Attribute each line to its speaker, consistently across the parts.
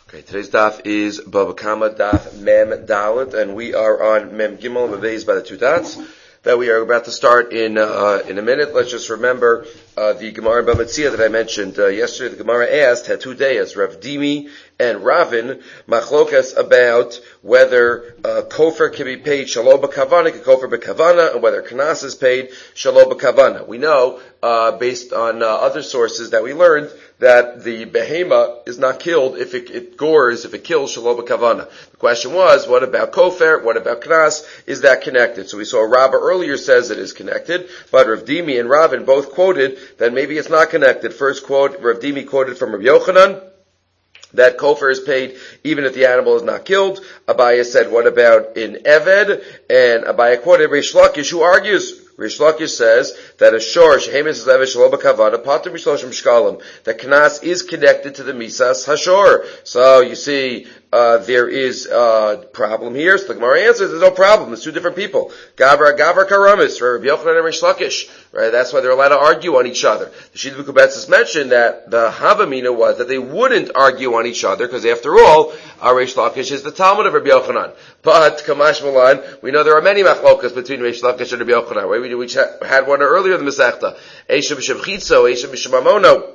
Speaker 1: Okay, today's daf is Bava Kama daf Mem Dalet, and we are on Mem Gimel Mevez by the two dots that we are about to start in a minute. Let's just remember the Gemara Bava Metzia that I mentioned yesterday. The Gemara asked, had 2 days, Rav Dimi and Ravin, machlokas about whether kofar can be paid shalom b'kavana, kofar b'kavana, and whether kanas is paid shalom b'kavana. We know, based on other sources that we learned, that the behema is not killed if it gores, if it kills shalom b'kavana. The question was, what about kofar? What about kanas? Is that connected? So we saw Rabbah earlier says it is connected, but Rav Dimi and Ravin both quoted that maybe it's not connected. First quote, Rav Dimi quoted from Rabbi Yochanan, that kofar is paid even if the animal is not killed. Abaya said, what about in Eved? And Abaya quoted Reish Lakish, who argues. Reish Lakish says that a shor, shehemis is Eved shelo b'kavana, pater mishloshim shkalim, that kanas is connected to the misas hashor. So you see, there is a problem here. So the Gemara answers, there's no problem. It's two different people. Gavra karamis, Rabbi Yochanan and Reish Lakish. Right? That's why they're allowed to argue on each other. The Shita B'Kubetzis mentioned that the Havamina was that they wouldn't argue on each other, because after all, Reish Lakish is the Talmud of Rabbi Yochanan. But, Kamash Malan, we know there are many machlokas between Reish Lakish and Rabbi Yochanan. Right? We had one earlier in the Masechta. Eisha b'shem chitzo, Eisha b'shem mamono.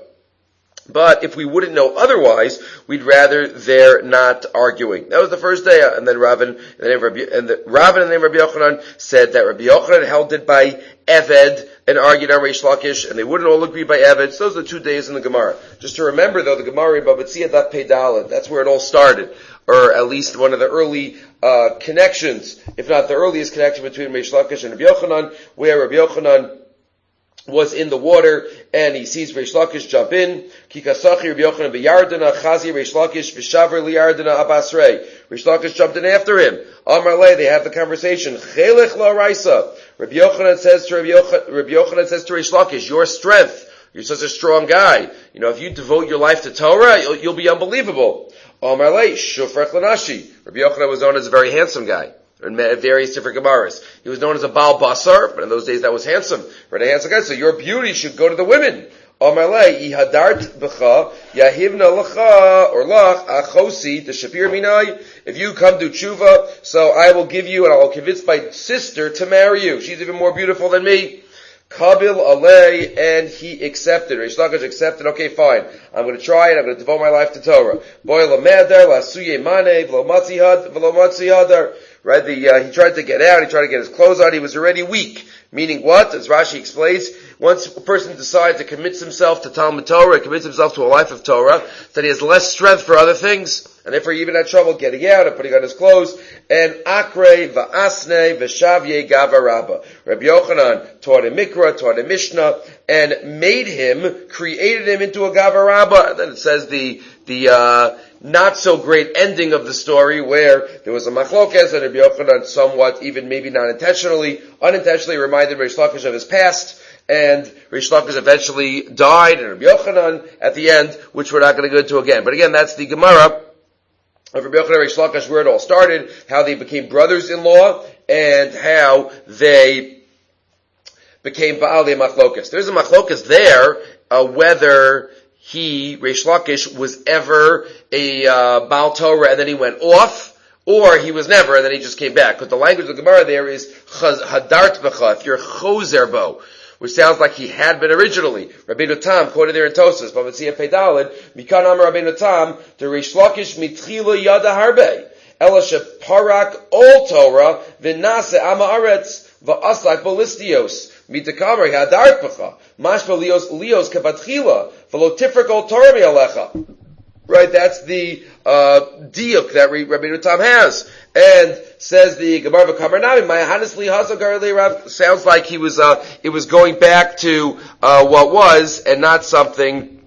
Speaker 1: But if we wouldn't know otherwise, we'd rather they're not arguing. That was the first day, and then Ravin and then Rabbi Yochanan said that Rabbi Yochanan held it by Eved and argued on Reish Lakish, and they wouldn't all agree by Eved. So those are the 2 days in the Gemara. Just to remember, though, the Gemara in Bava Metzia daf Pei Dalet, that's where it all started, or at least one of the early connections, if not the earliest connection between Reish Lakish and Rabbi Yochanan, where Rabbi Yochanan was in the water, and he sees Reish Lakish jump in. Kikasachi Rabbi Yochanan b'yardana, chazi Reish Lakish v'shaver liyardana abasrei. Reish Lakish jumped in after him. Amar le, they have the conversation. Chelech la raisa. Rabbi Yochanan says to Reish Lakish, your strength, you're such a strong guy. You know, if you devote your life to Torah, you'll be unbelievable. Amar le, shufrech lanashi. Rabbi Yochanan was known as a very handsome guy. In various different Gemaras. He was known as a Baal Basar, but in those days that was handsome. For a handsome guy, so your beauty should go to the women. Omarle, ihadart b'cha, yahivna l'cha, or lach, achosi, the shapir minai. If you come to tshuva, so I will give you, and I will convince my sister to marry you. She's even more beautiful than me. Kabil alei, and he accepted. Reish Lakish accepted, okay, fine. I'm going to try it, I'm going to devote my life to Torah. Boy l'meder, la'suye mane, v'lo matzi hadar. Right, he tried to get out, he tried to get his clothes on, he was already weak. Meaning what? As Rashi explains, once a person decides to commit himself to Talmud Torah, commits himself to a life of Torah, then he has less strength for other things. And therefore he even had trouble getting out and putting on his clothes. And Akre va'asne v'shavye gavarabba. Rabbi Yochanan taught him Mikra, taught him Mishnah, and created him into a gavarabba. And then it says the not so great ending of the story where there was a machlokas and Rabbi Yochanan somewhat, even maybe not unintentionally reminded Reish Lakish of his past, and Reish Lakish eventually died, and Rabbi Yochanan at the end, which we're not going to go into again. But again, that's the Gemara of Rabbi Yochanan and Reish Lakish, where it all started, how they became brothers-in-law, and how they became Baalei Machlokas. There's a Machlokas there, whether Reish Lakish was ever a Baal Torah and then he went off, or he was never and then he just came back. Because the language of the Gemara there is hadart b'cha, if you're chozer bo, which sounds like he had been originally. Rabbeinu Tam quoted there in Tosas, Bava Metzia Pei Dalet, Mikan Amar Rabbeinu Tam, the Reish Lakish mitchila yada harbe, ela sheparak ol Torah v'nase ama aretz v'asak balistios. Mitakamer hadart b'cha, mashma lios kavatchila v'lo tifrik ol Torah mi'alecha. Right, that's the diuk that Rabbeinu Tam has, and says the Gemara v'Kamarnami. My honestly Rav sounds like it was going back to what was, and not something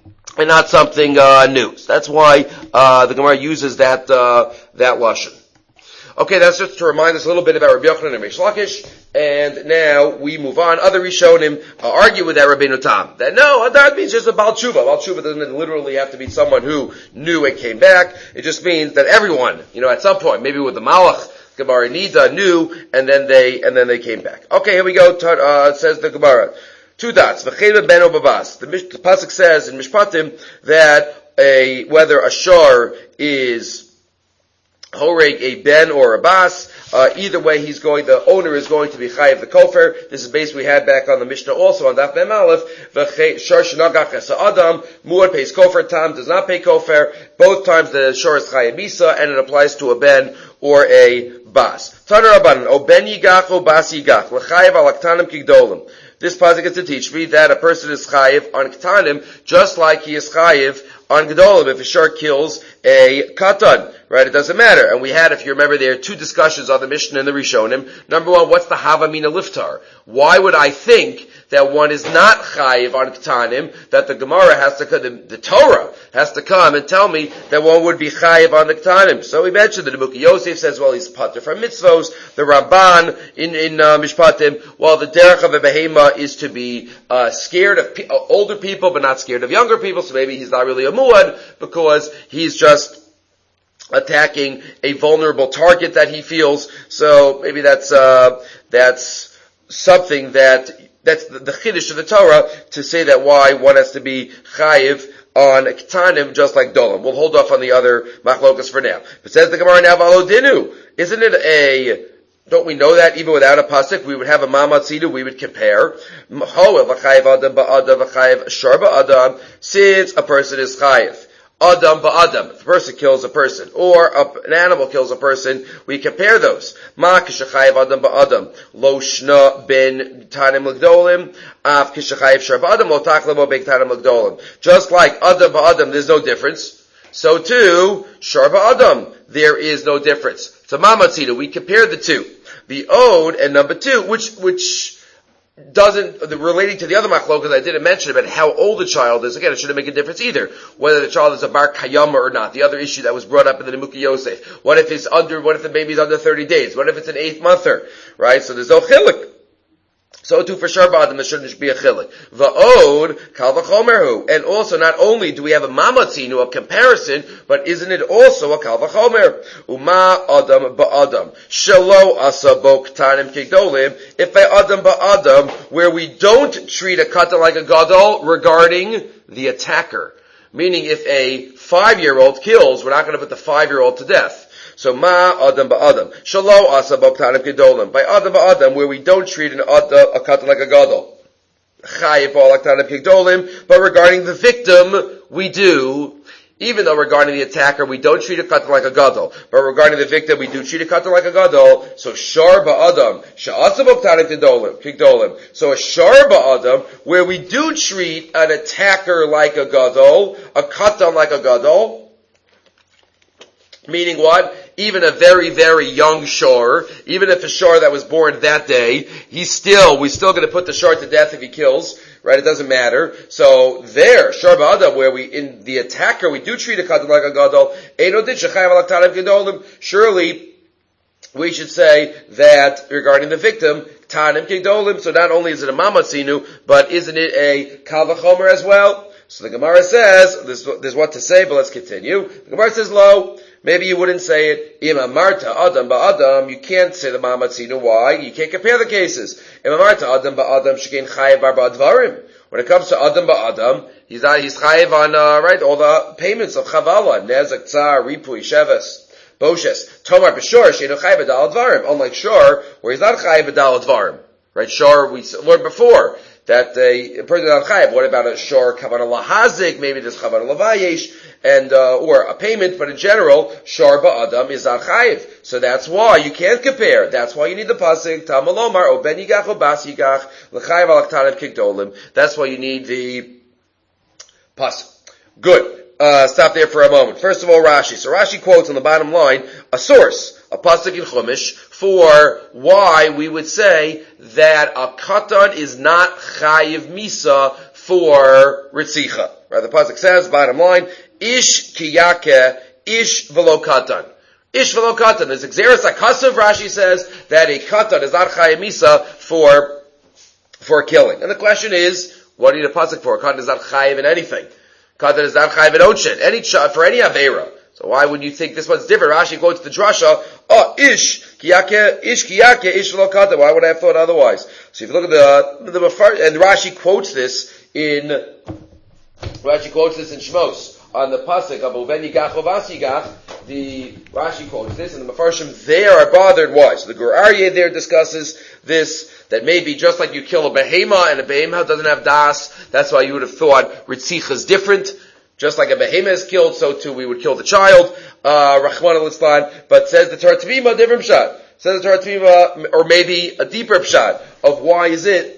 Speaker 1: new. So that's why the Gemara uses that lashon. Okay, that's just to remind us a little bit about Rabbi Yochanan and Reish Lakish, and now we move on. Other Rishonim argue with that Rabbeinu Tam. That no, that means just a Baal Tshuva. Baal Tshuva doesn't literally have to be someone who knew and came back. It just means that everyone, at some point, maybe with the Malach, Gemara Nida knew, and then they came back. Okay, here we go. Says the Gemara. 2 dots. The pasuk says in Mishpatim that whether a shor is horeg a ben or a bas, either way the owner is going to be chayiv the kofer. This is based we had back on the Mishnah also on Daf Mem Aleph. Shor shenagach es adam, muad pays kofer, tam does not pay kofer. Both times the shor is chayiv misa, and it applies to a ben or a bas. Taner Rabbanan, o ben yigach o bas yigach, l'chayiv al aktanim kigdolim. This pasuk is to teach me that a person is chayiv on ktanim just like he is chayiv on gedolim. If a shor kills a katan, right? It doesn't matter. And we had, if you remember, there are two discussions on the Mishnah and the Rishonim. Number one, what's the Havamina Liftar? Why would I think that one is not chayiv on ktanim, that the Gemara has to, the Torah has to come and tell me that one would be chayiv on the ktanim? So we mentioned that the Mukhi Yosef says, well, he's pater from mitzvos. The Ramban in Mishpatim, well, the derech of a behema is to be scared of older people, but not scared of younger people. So maybe he's not really a muad because he's just attacking a vulnerable target that he feels. So maybe that's something that's the chiddush of the Torah to say that why one has to be chayiv on ktanim just like dolim. We'll hold off on the other machlokas for now. But says the Gemara now, v'alodinu. Isn't it don't we know that even without a pasuk, we would have a mamatzinu, we would compare. Since a person is chayiv. Adam ba'adam. If a person kills a person, or an animal kills a person, we compare those. Ma kishachayiv adam ba'adam. Lo shna ben tanim l'gdolim. Af kishachayiv shar ba'adam. Lo taklemo ben tanim l'gdolim. Just like adam ba'adam, there's no difference. So too, shar ba'adam, there is no difference. So mamatzina, we compare the two. The ode and number two, which doesn't, relating to the other machlokas I didn't mention about how old the child is. Again, it shouldn't make a difference either, whether the child is a bar kayama or not. The other issue that was brought up in the Mukhi Yosef. What if the baby's under 30 days? What if it's an 8th monther? Right? So there's no chilik. So too for sure, ba'adam, there shouldn't be a chilik. Va'od, kal v'chomerhu. And also, not only do we have a mamatzinu, a comparison, but isn't it also a kal v'chomer? Uma adam ba'adam. Shelo asa bo ktanim kigdolim. If a adam ba'adam, where we don't treat a katan like a gadol regarding the attacker. Meaning if a 5-year-old kills, we're not going to put the 5-year-old to death. So ma adam ba'adam. Shalo asa b'ktanim kedolim. By adam ba'adam, where we don't treat a katan like a gadol. Chayiv b'ktanim kedolim. But regarding the victim, we do. Even though regarding the attacker, we don't treat a katan like a gadol. But regarding the victim, we do treat a katan like a gadol. So shar ba'adam. Sha'asa b'ktanim kedolim. So a shar ba'adam, where we do treat an attacker like a gadol, a katan like a gadol. Meaning what? Even a very, very young shor, even if a shor that was born that day, we're still going to put the shor to death if he kills, right? It doesn't matter. So there, shor ba'adam, where in the attacker, we do treat a katan like a gadol, surely, we should say that regarding the victim, tanim kedolim, so not only is it a mamatzinu, but isn't it a kal v'chomer as well? So the Gemara says, there's what to say, but let's continue. The Gemara says, lo, maybe you wouldn't say it. Im amarta adam ba'adam, you can't say the mamatzinu. Why? You can't compare the cases. Im amarta adam ba'adam, shekein chayev bar ba'advarim. When it comes to adam ba'adam, he's chayev on, right, all the payments of chavala, nezak, tsar, ripui, sheves, boshes, tomar b'shor, sheinu chayev b'dal advarim. Unlike shor, where he's not chayev b'dal advarim. Right, shor, we learned before, that a person on chayev. What about a shor kavanah lahazik? Maybe there's kavanah lavayesh and or a payment, but in general, shor ba'adam is not chayev. So that's why you can't compare. That's why you need the pasuk tamalomar o ben yigach o bas yigach l'chayev al aktanim kigdolim. That's why you need the pasuk. Good. Stop there for a moment. First of all, Rashi. So Rashi quotes on the bottom line a source, a pasuk in Chumash, for why we would say that a katan is not chayiv misa for ritzicha. Right? The pasuk says, bottom line, ish kiyake, ish velo katan. Ish velo katan. There's exeris akasav, Rashi says, that a katan is not chayiv misa for killing. And the question is, what do you need a pasuk for? A katan is not chayiv in anything. Katan is not chayiv in ochen. For any aveira. So why would you think this one's different? Rashi quotes the drasha, ish kiyake, ish velo katan. Why would I have thought otherwise? So if you look at the and Rashi quotes this in Shmos. on the pasuk of Uven Yigach Ovas Yigach, the Rashi quotes this, and the Mefarshim there are bothered. Why? So the Gur Aryeh there discusses this, that maybe just like you kill a behema, and a behema doesn't have das, that's why you would have thought Ritzicha is different. Just like a behema is killed, so too we would kill the child, Rachman al-Islam, but says the Torah Tevima, different pshat. Says the Torah Tevima, or maybe a deeper pshat, of why is it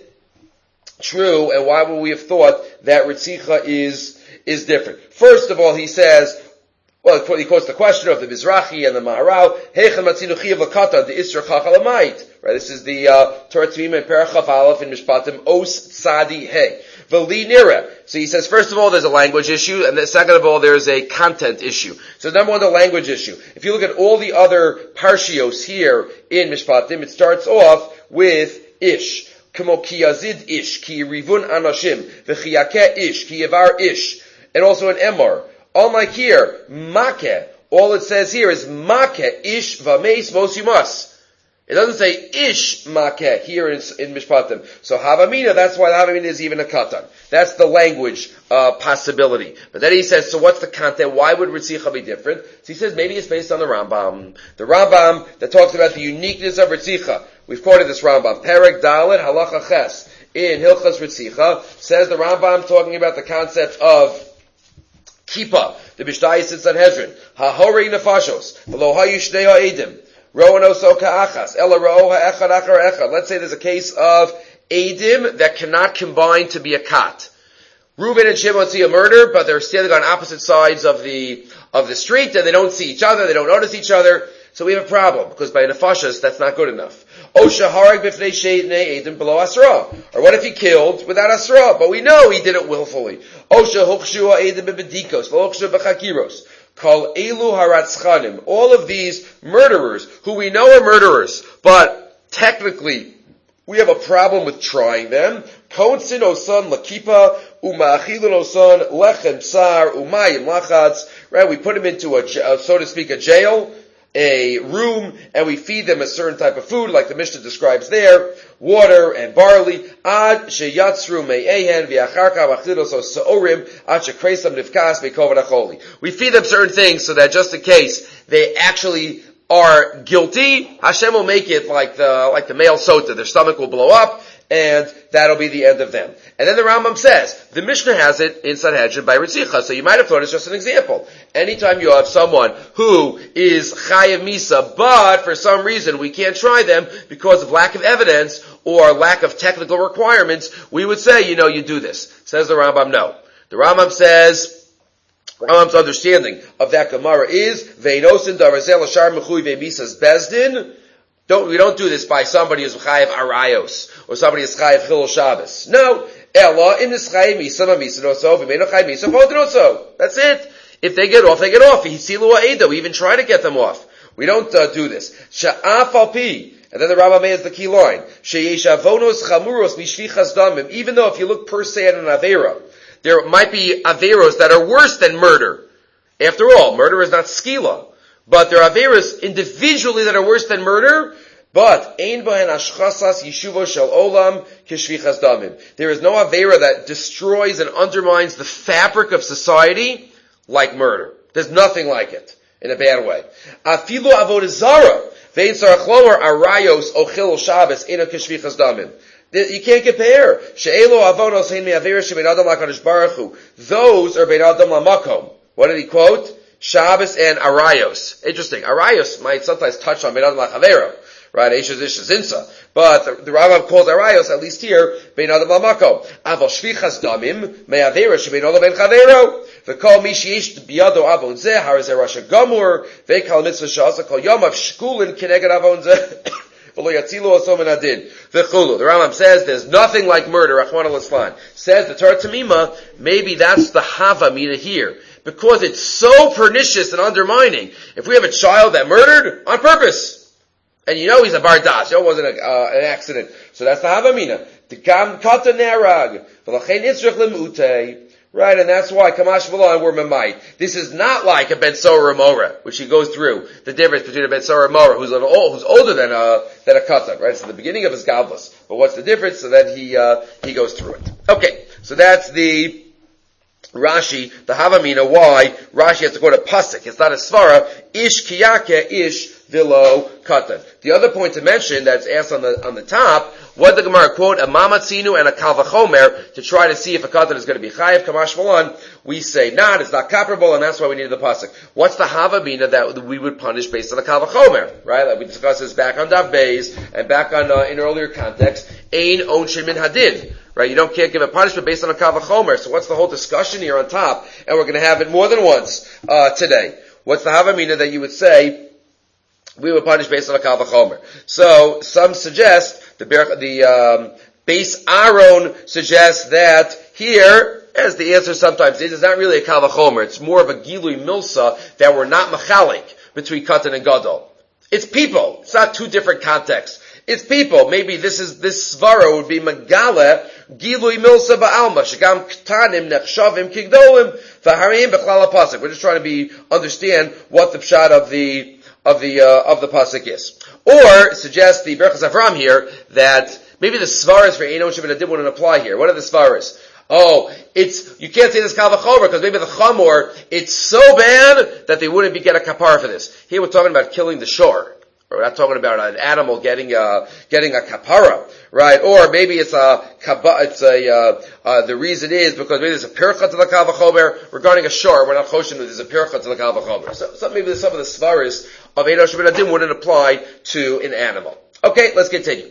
Speaker 1: true, and why would we have thought that Ritzicha is different. First of all, he says, well, he quotes the question of the Mizrahi and the Maharal, Heicham Matzinu Chiyav Lakata, the Isra Chachalamayit. Right, this is the Torah Tevima in Perachaf Aleph in Mishpatim, Os Tzadi He. V'li Nira. So he says, first of all, there's a language issue, and then second of all, there's a content issue. So number one, the language issue. If you look at all the other parshios here in Mishpatim, it starts off with Ish. Kmo ki yazid ish, ki rivun anashim, v'chiyakeh ish, ki yavar ish. And also an emor. Unlike here, makeh, all it says here is makeh ish v'meis mos yumas. It doesn't say ish makeh here in Mishpatim. So havamina, that's why havamina is even a katan. That's the language possibility. But then he says, so what's the content? Why would Ritzicha be different? So he says maybe it's based on the Rambam. The Rambam that talks about the uniqueness of Ritzicha. We've quoted this Rambam. Perek Dalet Halacha Ches in Hilchas Ritzicha says the Rambam talking about the concept of Kippah. The Mishnah sits on Sanhedrin. Ha-horei nefashos. V'lo hayu shnei ha'edim. Ro'an oso ka'achas. Ela ro'o ha'echad achar echad. Let's say there's a case of edim that cannot combine to be a kat. Reuben and Shimon see a murder, but they're standing on opposite sides of the street, and they don't see each other, they don't notice each other. So we have a problem, because by nefashos, that's not good enough. Osha harag b'fnei sheidnei edim below asra. Or what if he killed without asra? But we know he did it willfully. Osha hukshu ha'edim b'bedikos, v'hukshu b'chakiros. Kol elu haratzchanim. All of these murderers, who we know are murderers, but technically, we have a problem with trying them. Konsin osan lakipa, uma'achilun osan lechem tsar, umayim lachatz. Right, we put him into so to speak, a jail, a room, and we feed them a certain type of food, like the Mishnah describes there, water and barley, ad sheyatzru me'ehen v'acharka v'achlidos sa'orim ad shekreisam nifkas me'kovad acholi. We feed them certain things so that just in case they actually are guilty, Hashem will make it like the male sota. Their stomach will blow up, and that'll be the end of them. And then the Rambam says, the Mishnah has it in Sanhedrin by Ritzicha, so you might have thought it's just an example. Anytime you have someone who is Chayav Misa, but for some reason we can't try them because of lack of evidence or lack of technical requirements, we would say, you do this. Says the Rambam, no. The Rambam says, Rambam's understanding of that Gemara is, Veinosin darazel ashar mechui ve'misas bezdin. We don't do this by somebody who's chayav arayos, or somebody who's chayav chilul Shabbos. No. Ella in this chayav misa ma'misa noso, v'meino chayav misa potenoso. That's it. If they get off, they get off. Hisilu ha'eda. We even try to get them off. We don't do this. Sha'af al pi. And then the Rambam has the key line. Sheyesh avonos chamuros mishvichas damim. Even though if you look per se at an avera, there might be averos that are worse than murder. After all, murder is not skila. But there are averos individually that are worse than murder, but ein bahen ashchasas yeshuvo shel olam kishvichas damim. There is no avera that destroys and undermines the fabric of society like murder. There's nothing like it in a bad way. Afilu avodah zara vein sarachlomer arayos ochil Shabbos ena kishvichas damim. You can't compare. She'elo avonos hein me'avera shebein adam lakadosh baruch hu. Those are bein adam lamakom. What did he quote? Shabbos and Arayos. Interesting. Arayos might sometimes touch on bein adam lachavera. Right? Eishes ishes insa. But the Rambam calls Arayos, at least here, bein adam lamakom. Aval shvichas damim me'avera shebein adam ben chavero. V'kol mi sheyesh biyado avon zeh harazeh rasha gamur. Ve'kal mitzvah sha'asa kol yomav shkulin kineged avon zeh. The Rambam says there's nothing like murder. Rachmana litzlan. Says the Torah Tamima, maybe that's the Havamina here. Because it's so pernicious and undermining. If we have a child that murdered on purpose, and he's a bardas, it wasn't an accident. So that's the Havamina. Tikam kata nerag. V'lachein itzrich lemutei. Right, and that's why Kamash V'lo and we're Mamait. This is not like a Ben Sora Mora, which he goes through the difference between a Ben Sora Mora who's older than a Katan, right? It's the beginning of his Gavlas. But what's the difference? So that he goes through it. Okay, so that's the Rashi, the Havamina, why Rashi has to go to Pasuk. It's not a Svara. Ish kiyake ish vilo katan. The other point to mention that's asked on the top, what the Gemara quote, a mamatzinu and a kalvachomer, to try to see if a katan is going to be chayiv, kamash malan. We say not, it's not comparable, and that's why we needed the Pasuk. What's the Havamina that we would punish based on the kalvachomer? Right? Like we discussed this back on Dav Beis, and back on, in earlier context, ein onshin min hadin. Right? You can't give a punishment based on a kavachomer. So what's the whole discussion here on top? And we're going to have it more than once, today. What's the Havamina that you would say we would punish based on a kavachomer? So, some suggest, the Beis Aaron suggests that here, as the answer sometimes is, it's not really a kavachomer. It's more of a gilui milsa that we're not machalik between katan and gadol. It's people. It's not two different contexts. It's people. Maybe this svara would be megala gilui milsa ba'alma shegam ktanim nechshavim kigdolim v'harim b'chlal pasuk. We're just trying to understand what the pshat of the pasuk is, or suggest the Berachas Avram here that maybe the svaras for Eino Shem Nadim wouldn't apply here. What are the svaras? Oh, you can't say this kalvachomer because maybe the chamor, it's so bad that they wouldn't get a kapara for this. Here we're talking about killing the shore. We're not talking about an animal getting a kapara, right? Or maybe the reason is because maybe there's a pircha to the kalvachomer regarding a shore. We're not choshen that there's a pircha to the kalvachomer. So maybe some of the svaras of Eino Shem Nadim wouldn't apply to an animal. Okay, let's continue.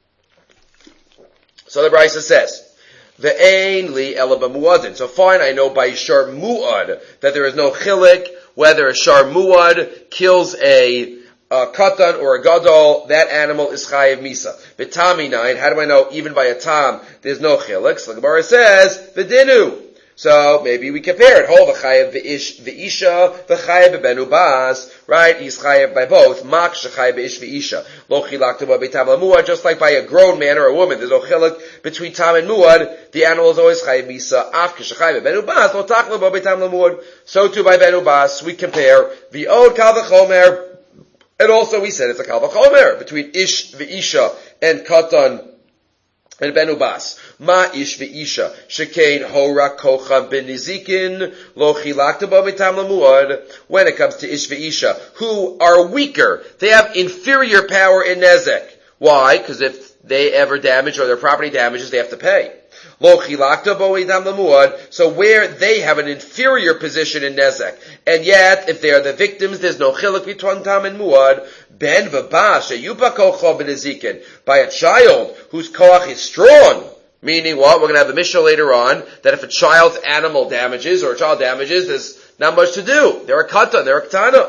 Speaker 1: So the Brisa says, Ve'ein li ela b'muadin. So fine, I know by shar muad that there is no chilik whether a shar muad kills a katan or a gadol, that animal is chayiv misa. V'tami nine, how do I know even by a tam there's no chilik? So the Gemara says, v'dinu. So maybe we compare it. Hol v'chayev v'isha v'chayev b'benu bas. Right? He's chayev by both. Mak shechayev v'ish v'isha. Lo chilaktu b'tam l'muad. Just like by a grown man or a woman, there's no chiluk between tam and muad. The animal is always chayev misa. Af shechayev b'benu bas. Lo taklu b'tam l'muad. So too by benu bas, we compare v'od kal v'chomer. And also we said it's a kal v'chomer between ish v'isha and katan and benu bas. Ma ish v'isha shekein hora kocha benizikin lo chilakta ba mitam lamuad. When it comes to ish v'isha, who are weaker, they have inferior power in nezek. Why? Because if they ever damage or their property damages, they have to pay. Lo chilakta bo mitam lamuad. So where they have an inferior position in nezek, and yet if they are the victims, there's no chiluk between tam and muad. Ben v'ba sheyupa kocha benizikin, by a child whose koach is strong. Meaning what? We're going to have a Mishnah later on, that if a child's animal damages, or a child damages, there's not much to do. They're a katan, they're a katana.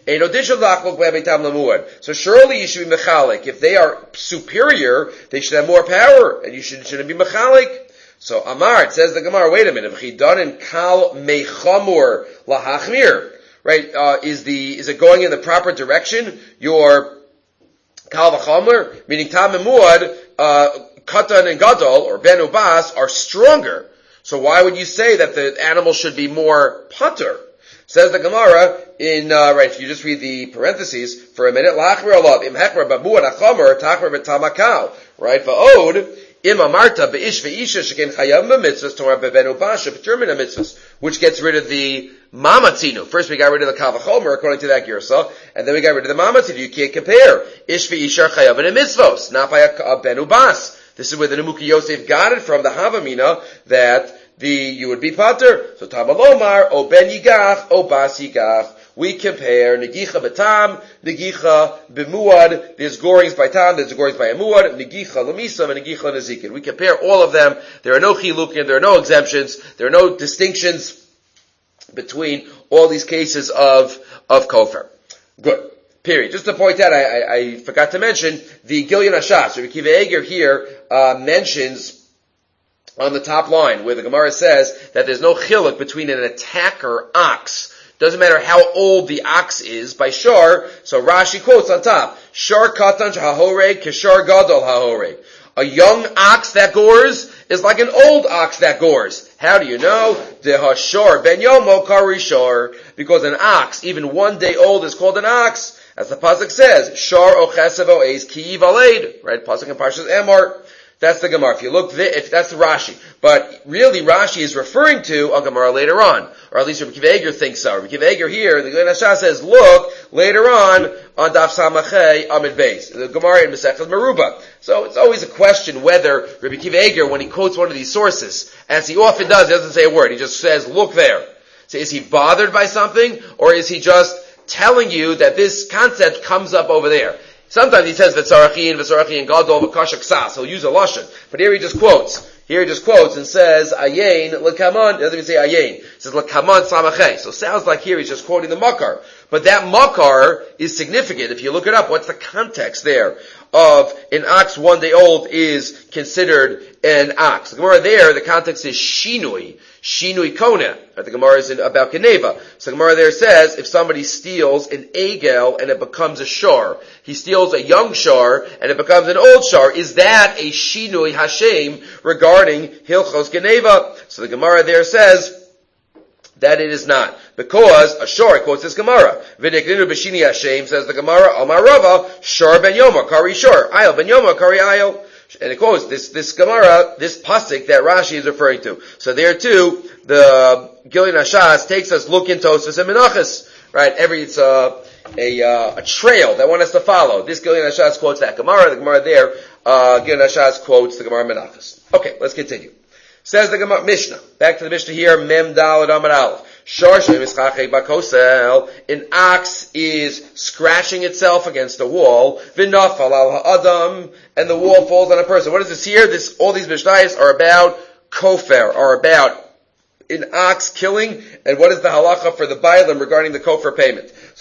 Speaker 1: So surely you should be mechalik. If they are superior, they should have more power, and you shouldn't be mechalik. So Amar, it says the Gemara, wait a minute, v'chidanin kal mechamur lahachmir. Right? Is it going in the proper direction? Your kal v'chamer, meaning tam and muad, katan and gadol, or benu bas, are stronger. So why would you say that the animal should be more pater? Says the Gemara right, if you just read the parentheses for a minute, lachmer alav, im hechmer babuad achamer, tachmer b'tamakal. Right? Va'od, im amarta be'ish ve'isha sheken chayam b'mitzvahs, torah b'benu basha, b'termina mitzvahs, which gets rid of the mamatzinu. First we got rid of the kavachomer, according to that girsa, and then we got rid of the mamatzinu. You can't compare. Ish ve'isha chayam and mitzvahs, not by a benu bas. This is where the Nemuki Yosef got it from, the Havamina, that you would be pater. So Tamalomar, o ben yigach, o bas yigach. We compare negicha betam, negicha bemuad. There's gorings by tam, there's gorings by a muad, negicha lemisa, and negicha nezikin. We compare all of them. There are no chilukin, there are no exemptions, there are no distinctions between all these cases of kofar. Good. Period. Just to point out, I forgot to mention the Gilyon Hashas. Rabbi Akiva Eger here mentions on the top line where the Gemara says that there's no chiluk between an attacker ox. Doesn't matter how old the ox is by shar. So Rashi quotes on top, shar katan hahoreg keshar gadol hahoreg. A young ox that gores is like an old ox that gores. How do you know? The hashar ben yomo karishar. Because an ox, even 1 day old, is called an ox. As the pasuk says, shar ochesev oez ki valed. Right? Pasuk in Parshas Emor. That's the Gemara. If that's the Rashi. But really, Rashi is referring to a Gemara later on. Or at least Rabbi Akiva Eiger thinks so. Rabbi Akiva Eiger here, the Gilei Nasha says, look, later on Daf Samachei Amid Beis. The Gemara in Masechtas Meruba. So it's always a question whether Rabbi Akiva Eiger, when he quotes one of these sources, as he often does, he doesn't say a word. He just says, look there. So is he bothered by something, or is he just telling you that this concept comes up over there? Sometimes he says V'tzarachin gadol v'kashak sas. He'll use a lashon, but here he just quotes. And says ayin l'kaman. He doesn't even say ayin. He says l'kaman samachay. So it sounds like here he's just quoting the makar. But that makar is significant. If you look it up, what's the context there of an ox 1 day old is considered an ox? The Gemara there, the context is shinui kona. The Gemara is about Geneva. So the Gemara there says, if somebody steals an egel and it becomes a shar, he steals a young shar and it becomes an old shar, is that a shinui hashem regarding Hilchos Geneva? So the Gemara there says that it is not. Because a shar, quotes this Gemara. V'nekninu b'shini hashem, says the Gemara, Amar Rava, shar ben yoma, kari shar, ayel ben yoma, kari ayel. And it quotes this Gemara, this pasuk that Rashi is referring to. So there too, the Gilei Nashas takes us look into Tosfos and Menachos. Right? It's a trail that one has to follow. This Gilei Nashas quotes that Gemara. The Gemara there, Gilei Nashas quotes the Gemara Menachos. Okay, let's continue. Says the Gemara Mishnah. Back to the Mishnah here. Mem Daled Amar Aleph. An ox is scratching itself against a wall, v'nafal al ha'adam, and the wall falls on a person. What is this here? All these mishnayos are about kofer, are about an ox killing, and what is the halacha for the bailim regarding the kofer payment? So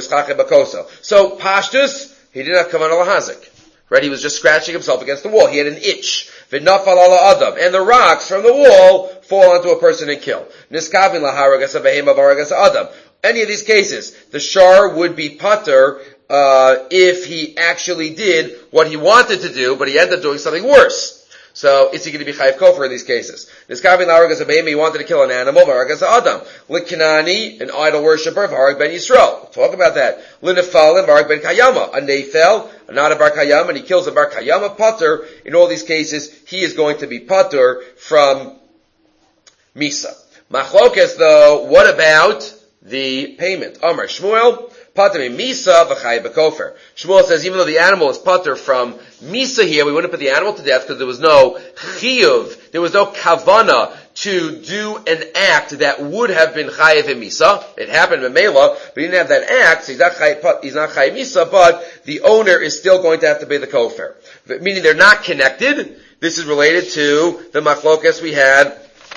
Speaker 1: So pashtus, he didn't have kavanah lahazik. Right? He was just scratching himself against the wall. He had an itch. V'nafal ala adam. And the rocks from the wall fall onto a person and kill. Niskavin laharagas behema v'aragas adam. Any of these cases, the shar would be pater, if he actually did what he wanted to do, but he ended up doing something worse. So, is he going to be chayiv kofer in these cases? Niskavin laharagas behema, he wanted to kill an animal, v'aragas adam. L'kinani, an idol worshiper, v'harag ben Yisrael. We'll talk about that. L'nefalim, v'harag ben Kayama. A nefel, not a bar kayam, and he kills a bar kayama pater. In all these cases, he is going to be pater from misa. Machlokes, though, what about the payment? Amar Shmuel, pater misa v'chayiv b'kofer. Shmuel says even though the animal is pater from misa here, we wouldn't put the animal to death because there was no chiyuv, there was no kavana to do an act that would have been chayiv in misa. It happened in Mela, but he didn't have that act, so he's not chayiv misa, but the owner is still going to have to pay the kofer. Meaning they're not connected. This is related to the machlokes we had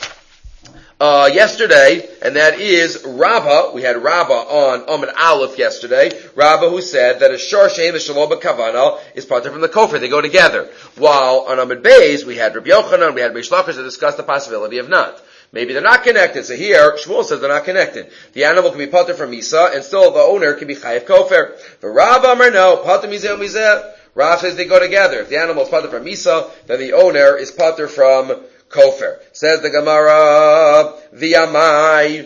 Speaker 1: yesterday, and that is Rabba. We had Rabba on Amud Aleph yesterday. Rabba who said that a shar shein v'shalom b'kavana is part from the kofer. They go together. While on Amud Beis we had Rabbi Yochanan, we had Reish Lakish that discussed the possibility of not. Maybe they're not connected. So here Shmuel says they're not connected. The animal can be pater from misa, and still the owner can be chayiv kofer. But Rabba Amar no, pater mizeh mizeh. Rav says they go together. If the animal is pater from misa, then the owner is pater from kofer. Says the Gemara, v'yamai.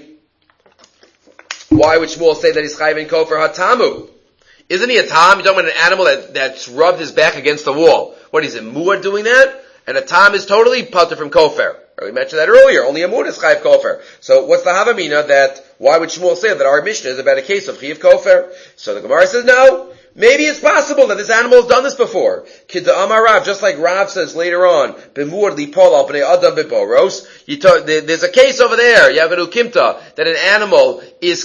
Speaker 1: Why would Shmuel say that he's chayiv in kofer hatamu? Isn't he a tam? You're talking about an animal that's rubbed his back against the wall. What is it, muad doing that? And a tam is totally pater from kofer. We mentioned that earlier. Only a muad is chayiv kofer. So what's the havamina that, why would Shmuel say that our Mishnah is about a case of chayiv kofer? So the Gemara says no. Maybe it's possible that this animal has done this before. Kidda Amar Rav, just like Rav says later on, B'muad lipol al b'nei adam b'boros. There's a case over there, Yavenu Kimta, that an animal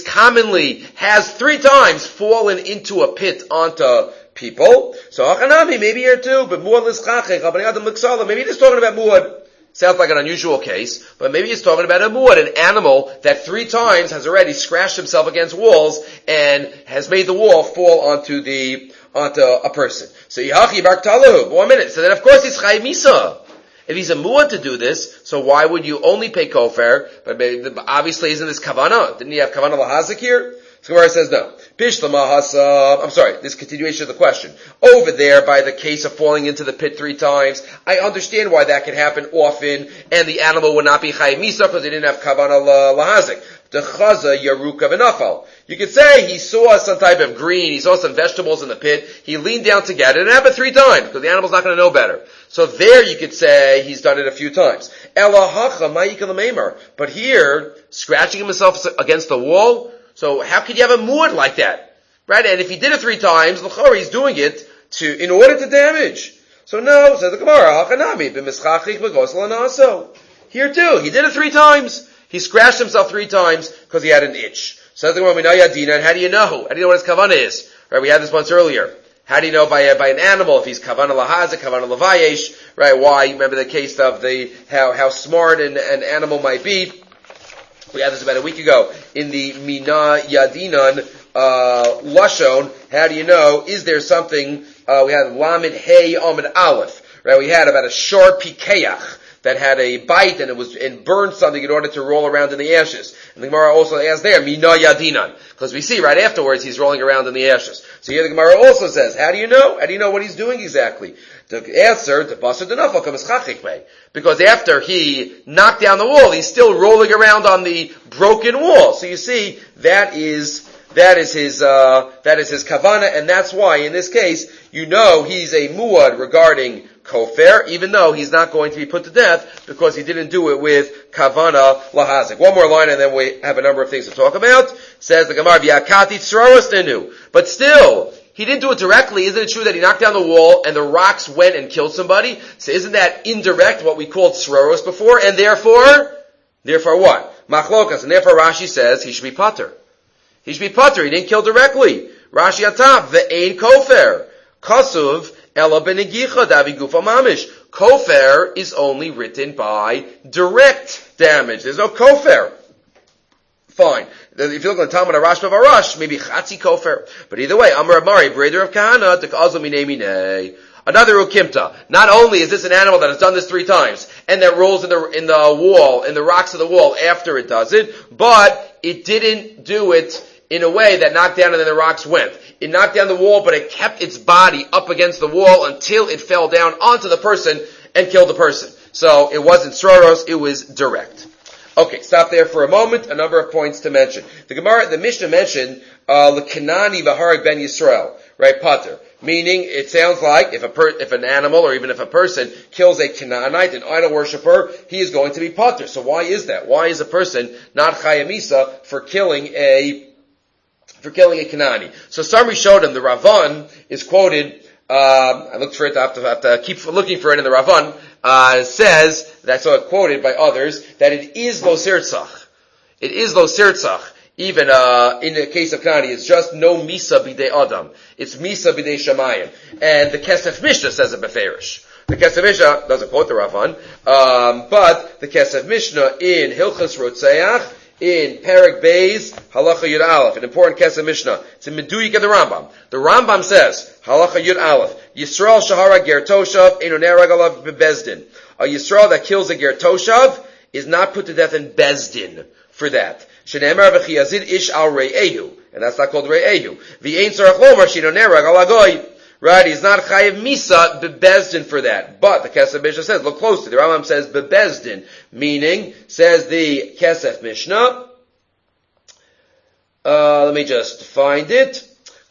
Speaker 1: has 3 times fallen into a pit onto people. So Hachanami, maybe here too, B'muad l'schachech al b'nei adam l'ksala. Maybe he's talking about muad. Sounds like an unusual case, but maybe he's talking about a muad, an animal that 3 times has already scratched himself against walls and has made the wall fall onto a person. So Yahachi bar Talahu, 1 minute. So then of course he's chayiv misa. If he's a muad to do this, so why would you only pay kofer? But obviously isn't this kavana? Didn't he have kavana lahazik here? So Gemara says no. I'm sorry, this continuation of the question. Over there, by the case of falling into the pit 3 times, I understand why that can happen often, and the animal would not be chayiv misa because they didn't have kavanah lahazik. The chaza yaruka v'nafal. You could say he saw some type of green, he saw some vegetables in the pit, he leaned down to get it, and it happened 3 times, because the animal's not going to know better. So there you could say he's done it a few times. But here, scratching himself against the wall, so how could you have a muad like that? Right? And if he did it 3 times, l'chora, he's doing it in order to damage. So no, says the Gemara, here too, he did it 3 times. He scratched himself 3 times because he had an itch. Says the Gemara, and how do you know? How do you know what his kavanah is? Right? We had this once earlier. How do you know by an animal if he's kavanah lahazik, kavanah lavayesh? Right? Why? Remember the case of how smart an animal might be. We had this about a week ago in the Mina Yadinan Lashon. How do you know? Is there something? We had Lamed Hey Amid Aleph. Right? We had about a sharp pikeach that had a bite and burned something in order to roll around in the ashes. And the Gemara also asks there, Mina Yadinan. Because we see right afterwards he's rolling around in the ashes. So here the Gemara also says, how do you know? How do you know what he's doing exactly? The answer, the Basar Denafal comes chachikmei. Because after he knocked down the wall, he's still rolling around on the broken wall. So you see, that is his kavana, and that's why in this case, you know he's a muad regarding kofer, even though he's not going to be put to death because he didn't do it with kavana lahazik. One more line and then we have a number of things to talk about. Says the Gemara, v'yakati tzroros nenu. But still, he didn't do it directly. Isn't it true that he knocked down the wall and the rocks went and killed somebody? So isn't that indirect, what we called tzroros before? And therefore what? Machlokas. And therefore Rashi says he should be pater. He should be pater. He didn't kill directly. Rashi atap, ve'ein kofer. Kasuv, ela benegicha davi gufa mamish. Kofer is only written by direct damage. There's no kofer. Fine. If you look on Talmud Arash Bavarash, maybe Chatzi Kofer. But either way, Amar Amari, Breder of Kahana, Tekazo Minei Minei. Another Ukimta. Not only is this an animal that has done this 3 times, and that rolls in the wall, in the rocks of the wall after it does it, but it didn't do it in a way that knocked down and then the rocks went. It knocked down the wall, but it kept its body up against the wall until it fell down onto the person and killed the person. So it wasn't Sroros, it was direct. Okay, stop there for a moment. A number of points to mention. The Mishnah mentioned l'kenani v'harag ben Yisrael, right? Pater, meaning it sounds like if an animal or even if a person kills a Canaanite, an idol worshiper, he is going to be pater. So why is that? Why is a person not chayei misa for killing a Canaanite? So Samri showed him the Ravan is quoted. I looked for it. I have to keep looking for it in the Ravan. Says, that I saw it quoted by others, that it is lo sirtzach. It is lo sirtzach. Even, in the case of Kanani, it's just no misa bidei adam. It's misa bidei shamayim. And the Kesef Mishnah says it beferish. The Kesef Mishnah doesn't quote the Ravan, but the Kesef Mishnah in Hilchas Rotzeach, in Perek Beis, Halacha Yud Aleph, an important Kesef Mishnah. It's in Meduyik and the Rambam. The Rambam says, Halacha Yud Aleph, Yisrael Shahara Ger Toshav, Eino Nerag Alav Bebezdin. A Yisrael that kills a Ger Toshav is not put to death in Bezdin for that. Shenemar v'chiyazid ish al re'ehu. And that's not called re'ehu. V'ein tzarach lomar sheino nerag al agoy. Right, he's not chayiv misa bebezdin for that. But the Kesef Mishnah says, look closely, the Rambam says bebezdin, meaning, says the Kesef Mishnah, let me just find it.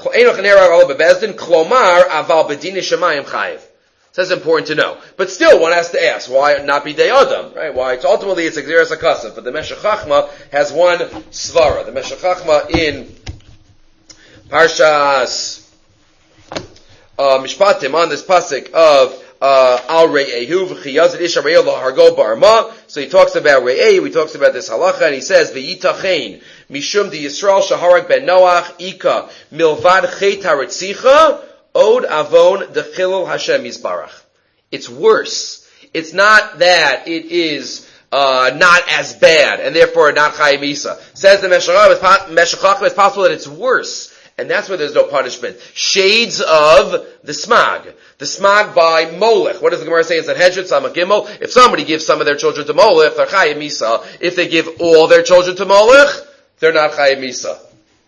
Speaker 1: Klomar aval bedin shamayim chayiv. So that's important to know. But still, one has to ask, why not be Dei Adam? Right? Why? Ultimately, it's Exeris HaKasav. But the Meshech Chachma has one svara. The Meshech Chachma in Parshas Mishpatim, on this pasuk of Al Re'ehu v'chiyazid ish ha're'eh lahargo ba'arma. So he talks about Re'ehu, he talks about this halacha, and he says, V'yitachein mishum di Yisrael shaharag ben Noach ika milvad chet haretzicha Od avon de chilul Hashem Yisbarach. It's worse. It's not that it is not as bad, and therefore not Chayei Misa. Says the Meshech Chachma, it's possible that it's worse, and that's where there's no punishment. Shades of the smag. The smag by Molech. What does the Gemara say in Sanhedrin, Samach Gimel? If somebody gives some of their children to Molech, they're Chayei Misa. If they give all their children to Molech, they're not Chayei Misa.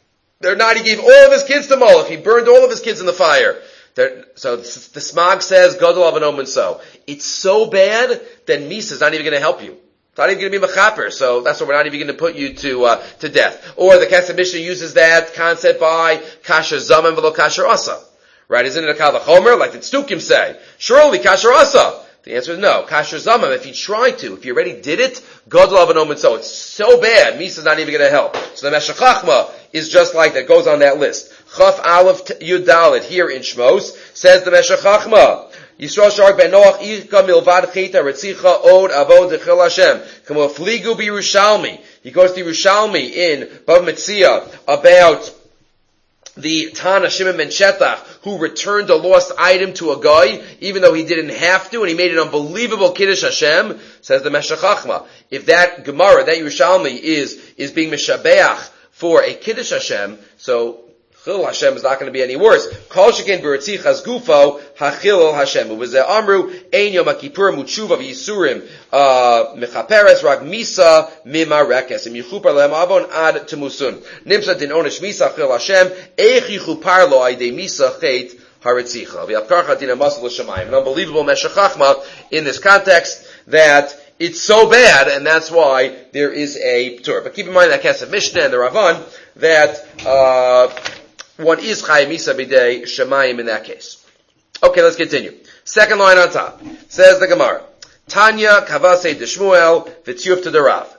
Speaker 1: He gave all of his kids to Moloch. He burned all of his kids in the fire. So the Smag says, Gadol Avanom and so. It's so bad that Misa is not even going to help you. It's not even going to be mechaper, so that's why we're not even going to put you to death. Or the Kesef Mishnah uses that concept by Kasher Zaman v'lo Kasher Asa. Right? Isn't it a Kal V'chomer? Like the Tzdukim say. Surely Kasher Asa. The answer is no. Kasher Zaman, if you try to, if you already did it, Gadol Avanom and so. It's so bad, Misa is not even going to help. So the Meshech Chachma is just like that, goes on that list. Chaf Aleph Yud Dalet, here in Shmos, says the Meshech Chachma, Yisrael Shark ben Noach Ichka Milvad Chita Retzicha Od Avod Dechil Hashem. Kamo Fligu B'Yerushalmi. He goes to Yerushalmi in Bava Metzia about the Tana Shimon ben Shetach who returned a lost item to a guy, even though he didn't have to, and he made an unbelievable Kiddush Hashem. Says the Meshech Chachma, if that Gemara, that Yerushalmi is being Mishabeach for a Kiddush Hashem, so Chil Hashem is not going to be any worse. Kol shekin b'ritzichas gufo hachil Hashem. It was Amru ein yom kippur mutshuva v'yisurim mechaperes rag misa mimarekes im yichupar lehem avon ad temusun nimsa din onesh misa chil Hashem eich yichupar lo aydei misa chet haritzicha v'yapkarcha din amasel l'shamayim. An unbelievable Meshech Chachma in this context that it's so bad, and that's why there is a Torah. But keep in mind that Kesef Mishnah and the Ravan that one is Chayim Misa B'dei Shemayim in that case. Okay, let's continue. Second line on top. Says the Gemara. Tanya Kavase de Shmuel V'tziyuf to the Rav.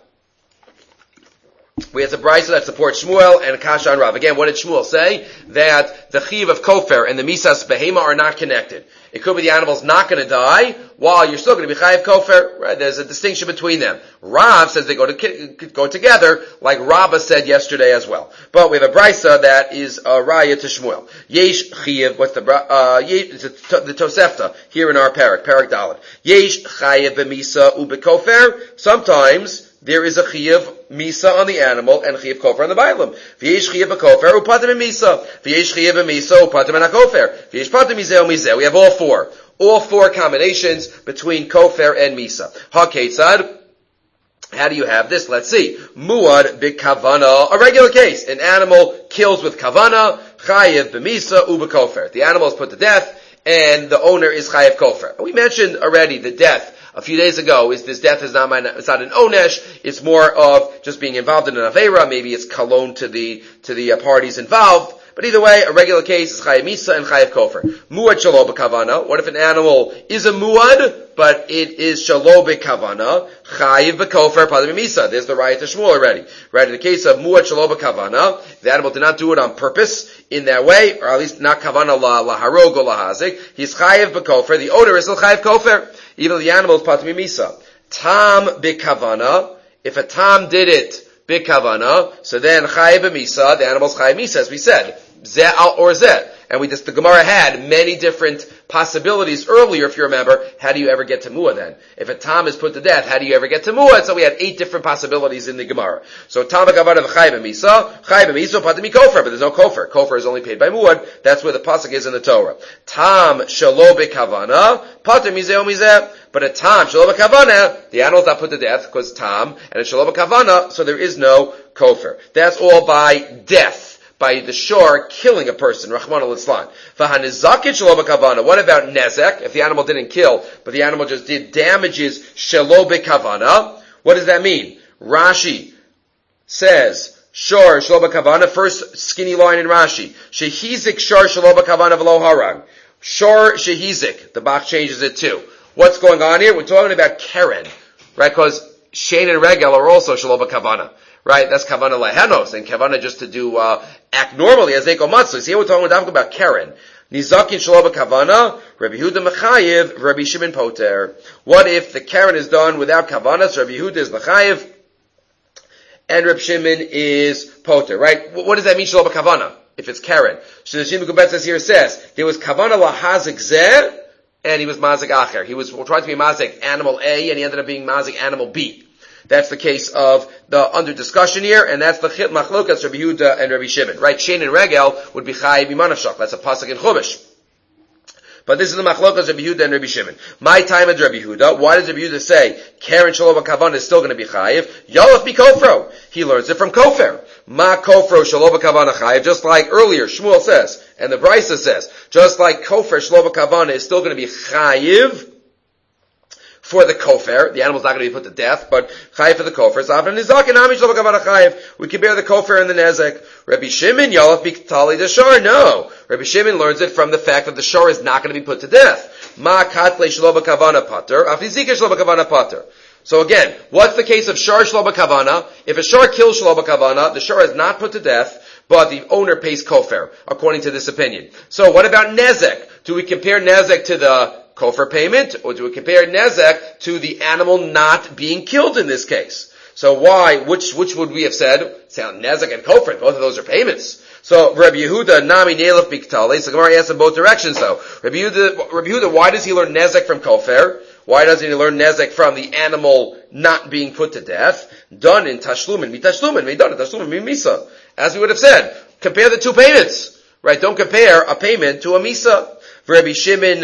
Speaker 1: We have a brisa that supports Shmuel and Kasha and Rav. Again, what did Shmuel say? That the Chiv of Kofer and the Misas Behema are not connected. It could be the animal's not going to die, while you're still going to be Chayiv Kofer. Right? There's a distinction between them. Rav says they go together, like Rabbah said yesterday as well. But we have a brisa that is a raya to Shmuel. Yesh Chiv, what's the Tosefta, here in our Parak Dalet. Yesh Chayiv B'misa U'Bekofer. Sometimes there is a Chiyav Misa on the animal and Chiyav Kofer on the Bailam. V'yesh Chiyav Kofer u'patim Misa. V'yesh Chiyav Misa u'patim and Kofer. V'yesh patim Mizeh u'Mizeh. We have all four. All four combinations between Kofer and Misa. HaKetzad. How do you have this? Let's see. Muad b'kavana. A regular case. An animal kills with kavana. Chayiv b'misa u'b'kofer. The animal is put to death and the owner is Chayiv Kofer. We mentioned already the death a few days ago. This death is not it's not an onesh, it's more of just being involved in an aveira, maybe it's cologne to the parties involved. But either way, a regular case is Chayiv Misa and Chayiv Kofer. Muad shalo b'kavana. What if an animal is a muad, but it is shalo b'kavana? Chayiv b'kofer padim Misa. There's the raya to Shmuel already. Right, in the case of muad shalo b'kavana, the animal did not do it on purpose in that way, or at least not kavana la harog or la hazik. He's Chayiv b'kofer. The owner is still Chayiv Kofer, even though the animal is patim Misa. Tam b'kavana. If a tam did it b'kavana, so then Chayiv b'misa, the animal's Chayiv Misa, as we said. Zeh or Zeh. And the Gemara had many different possibilities earlier, if you remember. How do you ever get to Mu'ah then? If a Tam is put to death, how do you ever get to Mu'ah? So we had 8 different possibilities in the Gemara. So Tam b'kavana v'Chayiv b'misa, Chayiv b'misa, patim Kofer, but there's no Kofer. Kofer is only paid by Mu'ah. That's where the pasuk is in the Torah. Tam shalo b'kavana, patim mizeh u'mizeh. But a Tam shalo b'kavana, the animal's not put to death because Tam, and it's shalo b'kavana, so there is no Kofer. That's all by death. By the shore killing a person, Rahman al-Islan. What about nezek? If the animal didn't kill, but the animal just did damages, shelo b'kavana. What does that mean? Rashi says, shor shelo b'kavana, first skinny line in Rashi. Shehizik shor shelo b'kavana v'lo harag. Shor shehizik. The Bach changes it too. What's going on here? We're talking about Keren, right? Because Shein and Regel are also shelo b'kavana. Right, that's kavana lehenos, and kavana just to do act normally as eko matzli. See, we're talking about Keren. Nizakin shaloba kavana, Rabbi Yehuda mechayiv, Rabbi Shimon poter. What if the Keren is done without kavana? So Rabbi Yehuda is mechayiv, and Rabbi Shimon is poter. Right? What does that mean shaloba kavana? If it's Keren, so the Shimon Kubetz here says there was kavana lahazik zeh, and he was mazik acher. He was trying to be mazik animal A, and he ended up being mazik animal B. That's the case of the under discussion here, and that's the chit machlokas Rabbi Yehuda and Rabbi Shimon. Right? Shein and Regel would be chayiv imanashach. That's a pasuk in Chumash. But this is the machlokas Rabbi Yehuda and Rabbi Shimon. My time is Rabbi Yehuda. Why does Rabbi Yehuda say Karen Shelo B'Kavana is still going to be chayiv? Yalef B'Kofro. He learns it from Kofer. Ma Kofro Shelo B'Kavana chayiv. Just like earlier, Shmuel says, and the Brisa says, just like Kofer Shelo B'Kavana is still going to be chayiv for the kofer. The animal's not going to be put to death, but chayiv for the kofer. We compare the kofer and the nezek. Rabbi Shimon, Yalaf B'Tali Dashar. No. Rabbi Shimon learns it from the fact that the shor is not going to be put to death. Ma katle shelo b'kavana pater, afizika shelo b'kavana pater. So again, what's the case of shor shelo b'kavana? If a shor kills shelo b'kavana, the shor is not put to death, but the owner pays kofer, according to this opinion. So what about nezek? Do we compare nezek to the kofer payment, or do we compare nezek to the animal not being killed in this case? So why, which would we have said? Sound nezek and kofer, both of those are payments. So Rabbi Yehuda, nami neilef biktale, so Gemara asks in both directions though. Rabbi Yehuda, why does he learn nezek from kofer? Why doesn't he learn nezek from the animal not being put to death? Done in tashlumin, mi tashlumin, mi done in tashlumin, mi misa. As we would have said, compare the two payments. Right? Don't compare a payment to a misa. Rabbi Shimon,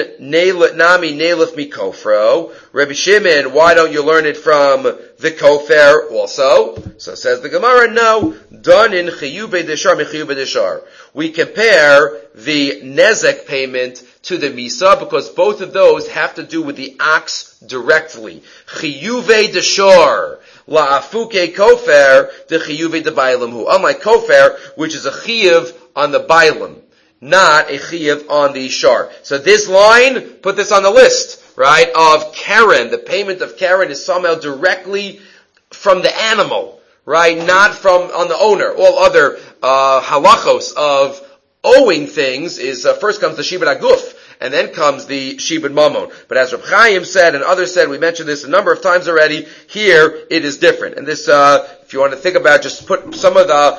Speaker 1: nami neilef mi kofro. Rabbi Shimon, why don't you learn it from the kofer also? So says the Gemara, no. Done in chiyube deshar mi chiyube deshar. We compare the nezek payment to the misa because both of those have to do with the ox directly. Chiyuve deshar. La'afuke kofer, the chiyuve de bailam hu. Unlike kofer, which is a chiyuv on the bailam, not a chiyuv on the shar. So this line, put this on the list, right, of Karen. The payment of Karen is somehow directly from the animal, right, not from on the owner. All other halachos of owing things is first comes the shibud aguf, and then comes the shibud mamon. But as Reb Chaim said and others said, we mentioned this a number of times already, here it is different. And this, if you want to think about, just put some of the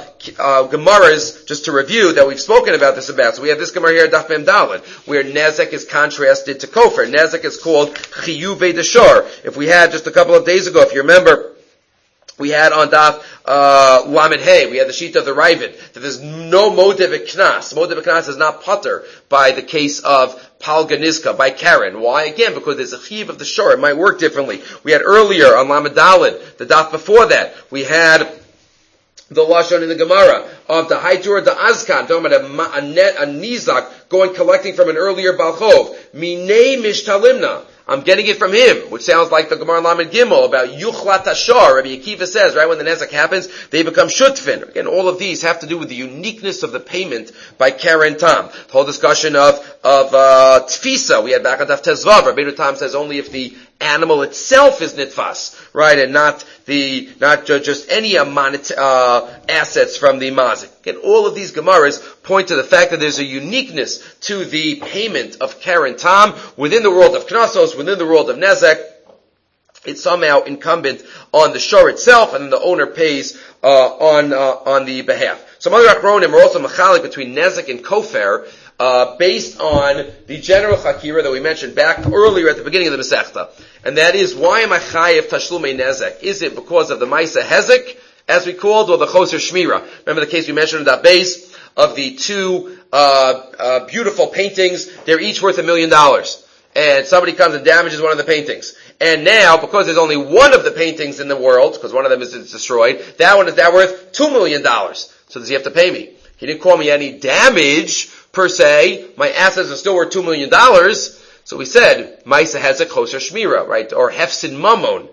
Speaker 1: Gemaras, just to review, that we've spoken about this about. So we have this Gemara here, Daf Mem Daled, where Nezek is contrasted to Kofer. Nezek is called Chiyuve Deshar. If we had just a couple of days ago, if you remember, we had on Daf Lamed Hey, we had the sheet of the Ravid, that there's no Modev Knas. Modev Knas is not putter by the case of Palganizka, by Karen. Why? Again, because there's a chiv of the shor. It might work differently. We had earlier on Lamed Daled, the Daf before that, we had the Lashon in the Gemara of the Haitur, the Azkan, talking about a Nizak going collecting from an earlier Balchov. Minei Mishtalimna. I'm getting it from him, which sounds like the Gemara Lamed Gimel about Yuchlat Ashar. Rabbi Akiva says, right, when the Nezek happens, they become Shutfin. Again, all of these have to do with the uniqueness of the payment by Karen Tam. The whole discussion of Tfisa, we had back on Daf Tezvav. Rabbeinu Tam says only if the animal itself is nitfas, right, and not just any assets from the mazik. Again, all of these Gemaras point to the fact that there's a uniqueness to the payment of Karen Tam within the world of Knasos, within the world of Nezek. It's somehow incumbent on the shor itself, and then the owner pays on the behalf. Some other achronim are also machalik between Nezek and Kofer, based on the general chakira that we mentioned back earlier at the beginning of the Masechta. And that is, why am I chayiv tashlumei nezek? Is it because of the Maisa Hezek, as we called, or the Choser Shmira? Remember the case we mentioned in that base of the two beautiful paintings? They're each worth $1 million. And somebody comes and damages one of the paintings. And now, because there's only one of the paintings in the world, because one of them is destroyed, that one is now worth $2 million. So does he have to pay me? He didn't call me any damage, per se. My assets are still worth $2 million. So we said, Maisa Hezek Choser Shmira, right? Or Hefsin Mamon,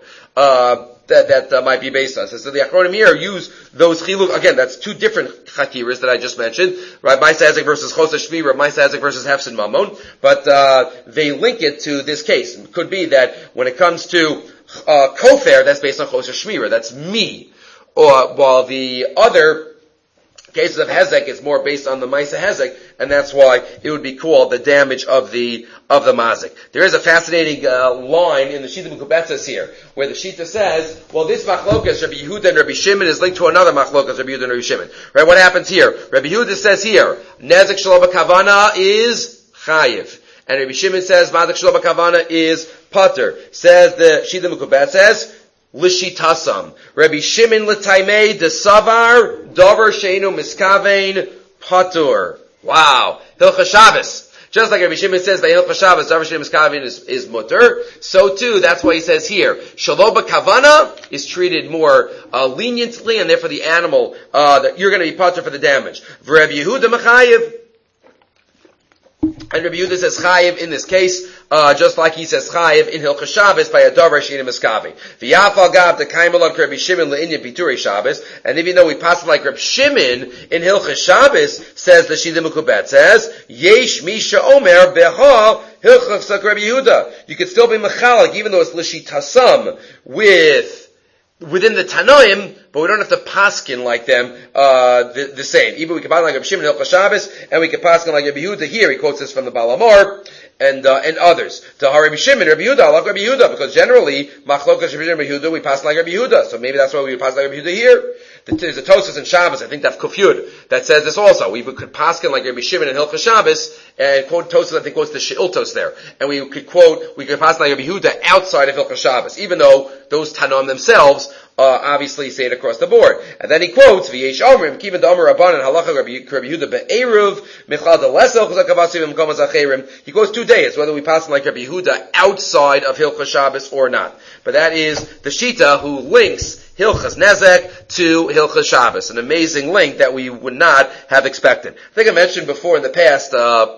Speaker 1: that might be based on. So the Achronim here use those chiluk. Again, that's two different chakiras that I just mentioned, right? Maisa Hezek versus Choser Shmira, Maisa Hezek versus Hefsin Mamon. But, they link it to this case. It could be that when it comes to, Kofer, that's based on Choser Shmira. That's me. Or, while the other cases of Hezek, it's more based on the Maisa Hezek, and that's why it would be called the damage of the mazik. There is a fascinating line in the Shita Mekubetzes here, where the Shita says, well, this machlokas, Rabbi Yehuda and Rabbi Shimon, is linked to another machlokas, Rabbi Yehuda and Rabbi Shimon. Right? What happens here? Rabbi Yehuda says here, Nezek Shelo B'Kavana is chayiv. And Rabbi Shimon says, Mazik Shelo B'Kavana is pater. Says the Shita Mekubetzes, Lishitasam. Rabbi Shimon l'taimei desavar davar sheinu miskavein patur. Wow. Hilchas Shabbos. Just like Rabbi Shimon says, Vayilcha Shabbos, Davar Shein Miskavin is mutter. So too, that's why he says here, Shelo B'Kavana is treated more leniently, and therefore the animal, that you're going to be patur for the damage. Rabbi Yehuda Mechayev. And Rabbi Yehuda says chayiv in this case, just like he says chayiv in Hilchos Shabbos by a davar she'ina miskavi. V'yafal gav the kaimelon Rabbi Shimon le'inyan piturei Shabbos. And even though we pass it like Rabbi Shimon in Hilchos Shabbos says the shida mukubet says yesh misha omer beha Hilchos Rabbi Yehuda. You could still be mechalik even though it's l'shitasam within the Tanoim, but we don't have to paskin like them, the same. Even we can paskin like Rabbi Shimon Hilchos Shabbos, and we can paskin like Rabbi Yehuda here. He quotes this from the Baal Hamor, and others. To Rabbi Shimon, Rabbi Yehuda, I love Rabbi Yehuda, because generally, Machlokas Rabbi Shimon, Rabbi Yehuda, we pass like Rabbi Yehuda. So maybe that's why we pass like Rabbi Yehuda here. There's a Tosfos in Shabbos, I think that's Kuf Yud, that says this also. We could paskin like Rabbi Shimon in Hilchos Shabbos, and quote Tosfos, I think quotes the She'iltos there. And we could paskin like Rabbi Yehuda outside of Hilchos Shabbos, even though those Tanoim themselves, obviously say it across the board. And then he quotes, V'yesh omrim, kiven da'omer rabbanan halacha Rabbi Yehuda be'eruv, michal d'lesel chuzak avasim v'mkom azacherim. He goes 2 days, whether we pass like Rabbi Yehuda outside of Hilchos Shabbos or not. But that is the Shita who links Hilchos Nezek to Hilchos Shabbos. An amazing link that we would not have expected. I think I mentioned before in the past,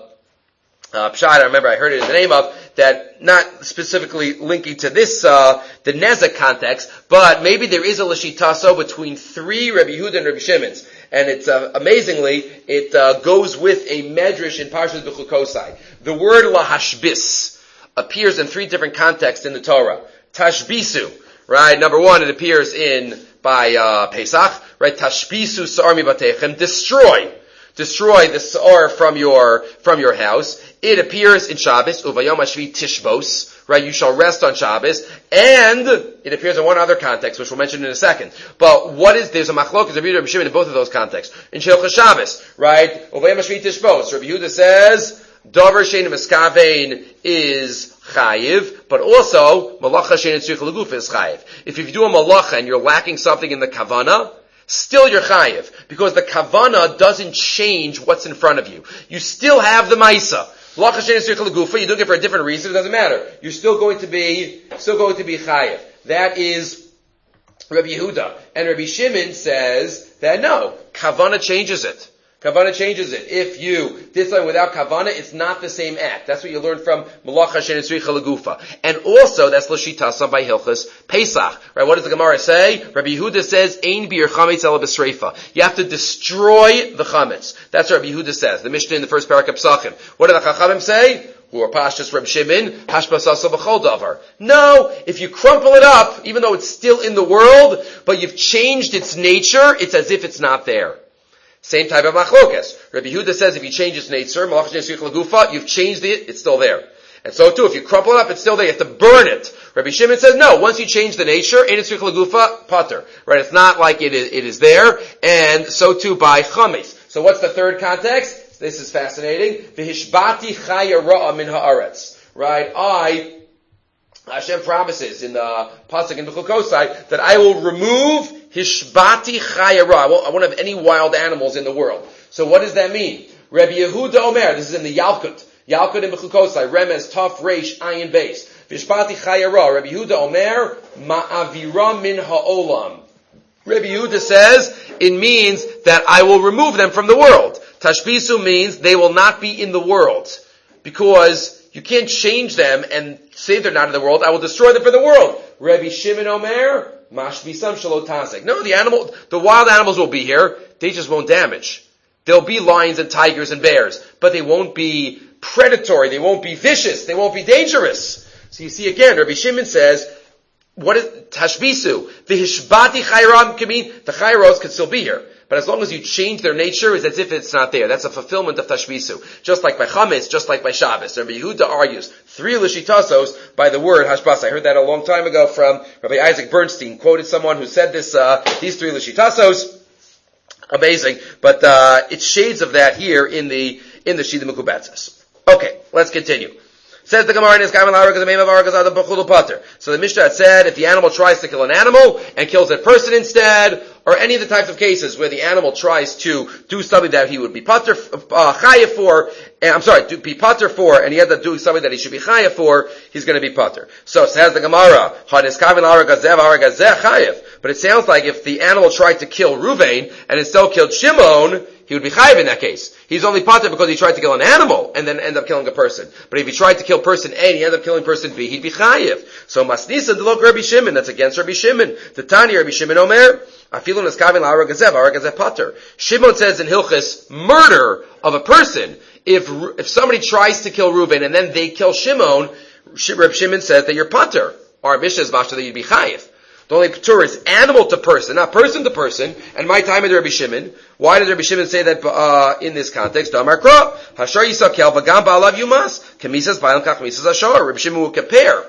Speaker 1: Pshat, I remember I heard it in the name of, that not specifically linking to this, the Nezek context, but maybe there is a Lashitaso between 3 Rabbi Yehuda and Rabbi Shimon's. And it's, amazingly, it goes with a Medrash in Parshas Bechukosai. The word lahashbis appears in 3 different contexts in the Torah. Tashbisu, right? Number 1, it appears by Pesach, right? Tashbisu sa'ar mibatechem, destroy the sa'ar from your house. It appears in Shabbos, uvayom hashvi tishbos, right? You shall rest on Shabbos, and it appears in one other context, which we'll mention in a second. But there's a machlokas of Rabbi Shimon in both of those contexts. In Hilchos Shabbos, right? Uvayom hashvi tishbos. Rabbi Yehuda says, davar she'eino miskavein is chayiv, but also malacha she'eino tzricha l'gufa is chayiv. If you do a malacha and you're lacking something in the kavana, still you're chayiv, because the kavana doesn't change what's in front of you. You still have the maisa. You do it for a different reason, it doesn't matter. You're still going to be chayiv. That is Rabbi Yehuda. And Rabbi Shimon says that no, kavana changes it. If you did something without kavana, it's not the same act. That's what you learn from Malacha She'eino Tzricha L'Gufa. And also, that's L'Shitasa by Hilchos Pesach. Right? What does the Gemara say? Rabbi Yehuda says, Ein bir chametz ela b'sreifa. You have to destroy the chametz. That's what Rabbi Yehuda says. The Mishnah in the first parak of Psachim. What do the Chachamim say? Or Pashtus Reb Shimon, Hashbasasa b'chol davar. No, if you crumple it up, even though it's still in the world, but you've changed its nature, it's as if it's not there. Same type of machlokas. Rabbi Yehuda says if you change its nature, you've changed it, it's still there. And so too, if you crumple it up, it's still there. You have to burn it. Rabbi Shimon says no. Once you change the nature, pater. Right? It's not like it is there. And so too by chametz. So what's the third context? This is fascinating. V'hishbati chaya ra'a min haaretz. Right? Hashem promises in the pasuk in Bechukosai that I will remove hishbati chaya ra. I won't have any wild animals in the world. So what does that mean? Rabbi Yehuda Omer, this is in the Yalkut in Bechukosai, Remez, Taf, Reish, Ayin, Beis. Hishbati chaya ra. Rabbi Yehuda Omer, ma'avira min ha'olam. Rabbi Yehuda says it means that I will remove them from the world. Tashbisu means they will not be in the world. Because you can't change them and say they're not in the world. I will destroy them for the world. Rabbi Shimon Omer, mashbisam shelo tasek. No, the wild animals will be here. They just won't damage. There'll be lions and tigers and bears, but they won't be predatory. They won't be vicious. They won't be dangerous. So you see again, Rabbi Shimon says, what is tashbisu? The hishbati chayram can mean the chayros could still be here. But as long as you change their nature, it's as if it's not there. That's a fulfillment of tashbisu. Just like by chametz, just like by Shabbos. Rabbi Yehuda argues 3 l'shitasos by the word hashbas. I heard that a long time ago from Rabbi Isaac Bernstein. Quoted someone who said this, these 3 l'shitasos. Amazing. But, it's shades of that here in the Shida Mekubetzes. Okay, let's continue. Says the Gemara in his So the Mishnah had said if the animal tries to kill an animal and kills a person instead, or any of the types of cases where the animal tries to do something that he would be pater chayav for, be pater for, and he ends up doing something that he should be chayav for, he's going to be pater. So says the Gemara, but it sounds like if the animal tried to kill Ruvain and instead killed Shimon, he would be chayiv in that case. He's only pater because he tried to kill an animal and then end up killing a person. But if he tried to kill person A and he ended up killing person B, he'd be chayiv. So masnisa delok Rabbi Shimon, that's against Rabbi Shimon. The Tani Rabbi Shimon Omer, afilun eskavin la'ara gazev pater. Shimon says in Hilchis, murder of a person. If somebody tries to kill Reuven and then they kill Shimon, Rabbi Shimon says that you're pater. Our Mishnah is mashta that you'd be chayiv. The only patur is animal to person, not person to person. And my time is Rabbi Shimon. Why did Rabbi Shimon say that in this context? Damar Kra, Hashar Yisakel v'gam ba'alav yumas, kemisas ba'alam kach misas ashar. Rabbi Shimon will compare,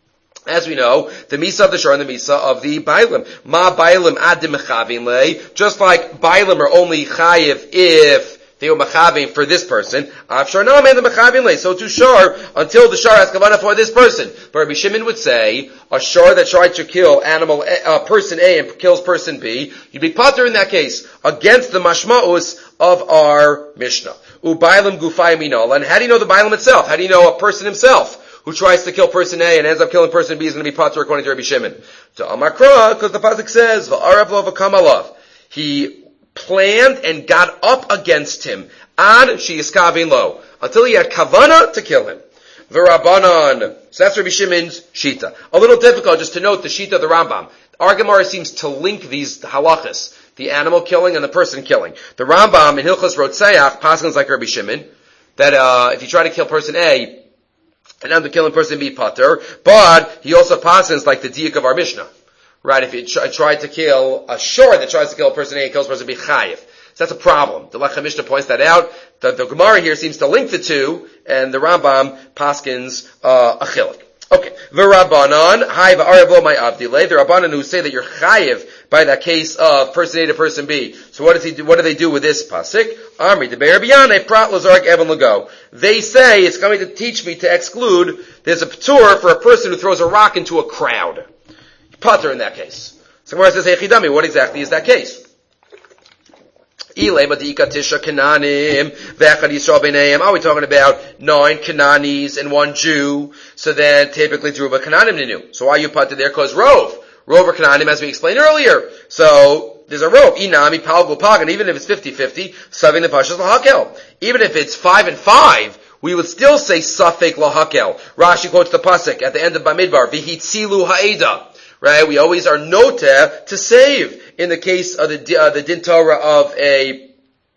Speaker 1: as we know, the misa of the shar and the misa of the bailim. Ma bailim adim mechavin lei. Just like bailim are only chayiv if they were mechavin for this person. Afshar no man the mechavin lei. So to shar until the shar has kavanah for this person. But Rabbi Shimon would say a shar that tried to kill person A and kills person B, you'd be pater in that case against the mashma'us of our Mishnah. Ubailim gufay minol. And how do you know the bailim itself? How do you know a person himself who tries to kill person A and ends up killing person B is going to be pater according to Rabbi Shimon? To Amakra, because the pasuk says va'arav lo v'kamalav. He planned and got up against him ad sheyiskavin lo until he had kavana to kill him. V'Rabbanan. So that's Rabbi Shimon's shita. A little difficult just to note the shita of the Rambam. Our Gemara seems to link these halachas, the animal killing and the person killing. The Rambam in Hilchos Rotzeach passes like Rabbi Shimon that if you try to kill person A and end up killing person B, pater. But he also passes like the diuk of our Mishnah. Right, if you tried to kill a shor that tries to kill a person A and kills a person B, chayiv. So that's a problem. The Lechem Mishnah points that out. The Gemara here seems to link the two, and the Rambam paskins a chilek. Okay, v'Rabbanan, hai v'arav lo my avdilei. The Rabbanan who say that you're chayiv by that case of person A to person B. So what does he do? What do they do with this pasuk? Amri deber biyane prat lazark evan lago. They say it's going to teach me to exclude. There's a patur for a person who throws a rock into a crowd. Pater in that case. So Gemara says, hey Chidami, what exactly is that case? Are we talking about 9 Cananis and 1 Jew? So then typically Druba Cananim Ninu. So why are you pater there? Because Rov or Cananim, as we explained earlier. So there's a Rov. Inami Pal Gopag, and even if it's 50-50, Savin the Pashas Lahakel. Even if it's 5 and 5, we would still say Safek Lahakel. Rashi quotes the pasuk at the end of Bamidbar, Vihitzilu Ha'eda. Right? We always are nota to save in the case of the din Torah of a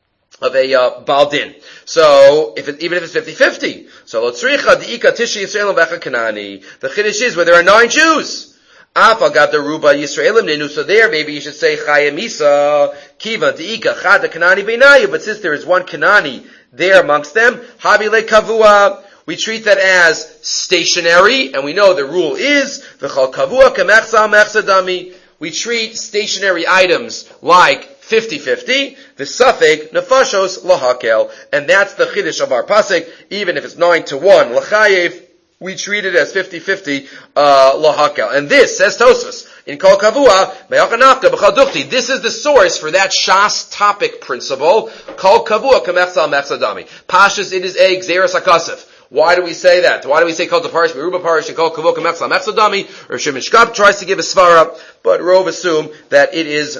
Speaker 1: Baal Din. So even if it's 50-50. So Lotzricha Diika Tishi Yisraelim Vecha Kanani. The Chiddush is where there are 9 Jews. Afa got the Ruba Yisraelim Ninu. So there maybe you should say Chaya Misa Kiva Diika Chada Kanani Beinayu. But since there is 1 Kanani there amongst them, Habile Kavua. We treat that as stationary, and we know the rule is v'chal kavua k'mechza mechzadami. We treat stationary items like 50-50, the suffix nefashos lahakel, and that's the chiddush of our pasuk. Even if it's 9-1 lachayev, we treat it as 50-50 lahakel. And this says Tosfos in kol kavua me'achanafka b'chal dukti. This is the source for that shas topic principle. Kol kavua k'mechza mechzadami. Pashas, it is a gzeras hakasef. Why do we say that? Why do we say called the parish, Meruba parish, and called Kavok Mechza Mechzadami? Or Shimon Shkab tries to give a svara, but Rov assume that it is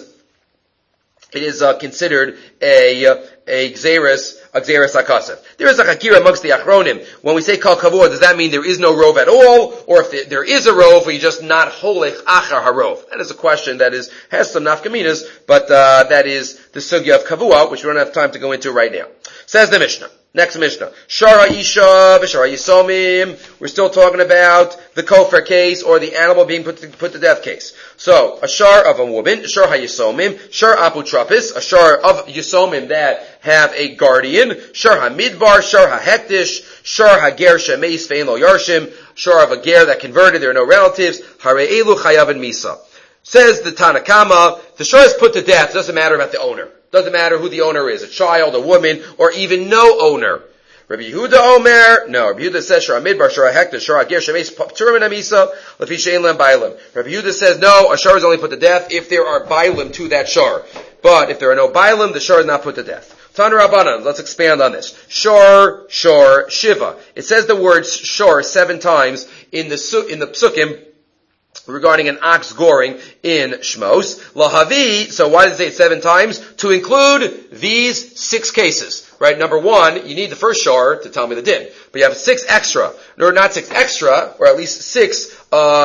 Speaker 1: considered a Xeris HaKasev. There is a Hakira amongst the Achronim. When we say Kal Kavua, does that mean there is no Rov at all? Or if there is a Rov, are you just not Holech Achar HaRov? That is a question that has some nafkaminas, but that is the Sugya of Kavua, which we don't have time to go into right now. Says the Mishnah. Next Mishnah. Shara Isha, V'Shara Yisomim. We're still talking about the Kofar case, or the animal being put to death case. So, a shar of a woman, Shar HaYisomim, Shar Aputrapis, a shar of Yisomim that have a guardian, Shar HaMidbar, Shar HaHektish, Shar HaGer Shemeis Fein Lo Yarshim, shar of a ger that converted, there are no relatives, Hare Elu Chayav and Misa. Says the Tanakama, the shar is put to death, doesn't matter about the owner. Doesn't matter who the owner is, a child, a woman, or even no owner. Rabbi Yehuda Omer, no. Rabbi Yehuda says, Shara Midbar, Shara Hekta, Shara Ger, Shemes, Pturim and Amisa, Lefi Shein Lem Bailim. Rabbi Yehuda says, no, a shar is only put to death if there are Bailim to that shar. But if there are no Bailim, the shar is not put to death. Tanu Rabbanan, let's expand on this. Shor, Shiva. It says the word shor 7 times in the psukim regarding an ox goring in Shmos. Lahavi, so why does it say it 7 times? To include these 6 cases. Right? Number 1, you need the first shor to tell me the din. But you have 6 extra. Or not 6 extra, or at least 6